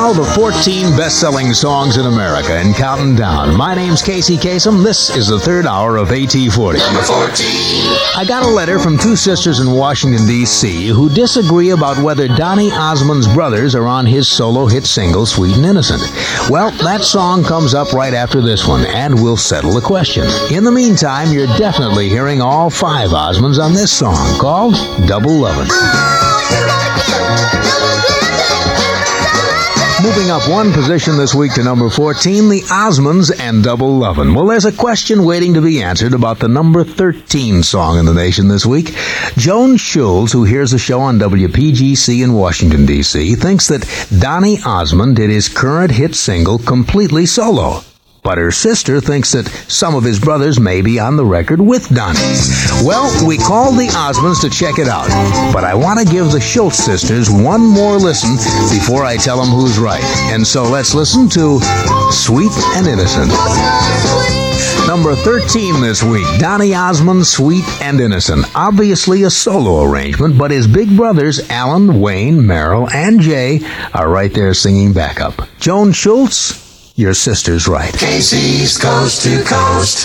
now, the 14 best-selling songs in America and counting down. My name's Casey Kasem. This is the third hour of AT40. Number 14. I got a letter from two sisters in Washington, D.C. who disagree about whether Donny Osmond's brothers are on his solo hit single, Sweet and Innocent. Well, that song comes up right after this one, and we'll settle the question. In the meantime, you're definitely hearing all five Osmonds on this song, called Double Lovin'. Moving up one position this week to number 14, the Osmonds and Double Lovin'. Well, there's a question waiting to be answered about the number 13 song in the nation this week. Joan Schultz, who hears the show on WPGC in Washington, D.C., thinks that Donny Osmond did his current hit single completely solo. But her sister thinks that some of his brothers may be on the record with Donny. Well, we called the Osmonds to check it out. But I want to give the Schultz sisters one more listen before I tell them who's right. And so let's listen to Sweet and Innocent. Number 13 this week, Donny Osmond, Sweet and Innocent. Obviously a solo arrangement, but his big brothers, Alan, Wayne, Merrill, and Jay, are right there singing backup. Joan Schultz, your sister's right. Casey's Coast to Coast.